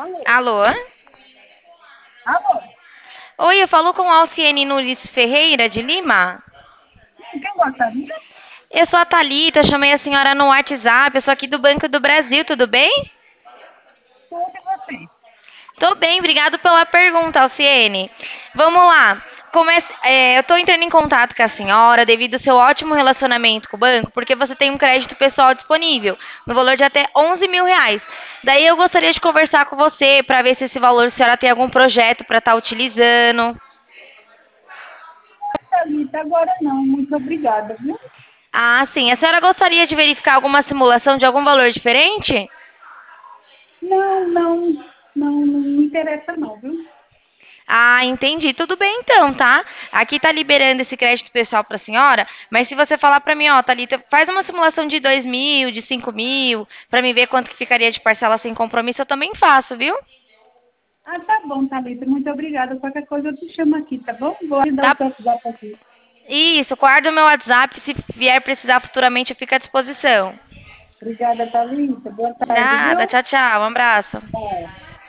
Alô? Alô? Alô? Oi, eu falo com Alciene Nunes Ferreira, de Lima. Quem gostaria? Eu sou a Thalita, chamei a senhora no WhatsApp, eu sou aqui do Banco do Brasil, tudo bem? Tudo e você? Tô bem, obrigado pela pergunta, Alciene. Vamos lá. Eu tô entrando em contato com a senhora devido ao seu ótimo relacionamento com o banco, porque você tem um crédito pessoal disponível, no valor de até R$ 11.000. Daí eu gostaria de conversar com você para ver se esse valor a senhora tem algum projeto para estar utilizando. Thalita, agora não. Muito obrigada, viu? Ah, sim. A senhora gostaria de verificar alguma simulação de algum valor diferente? Não, não. Não me interessa não, viu? Ah, entendi. Tudo bem então, tá? Aqui tá liberando esse crédito pessoal pra senhora, mas se você falar pra mim, ó, Thalita, faz uma simulação de 2.000, de 5.000, pra mim ver quanto que ficaria de parcela sem compromisso, eu também faço, viu? Ah, tá bom, Thalita. Muito obrigada. Qualquer coisa eu te chamo aqui, tá bom? Vou te dar o Tá? seu WhatsApp aqui. Isso, guarda o meu WhatsApp, se vier precisar futuramente eu fico à disposição. Obrigada, Thalita. Boa tarde, Nada, viu? tchau, tchau, um abraço. Tchau.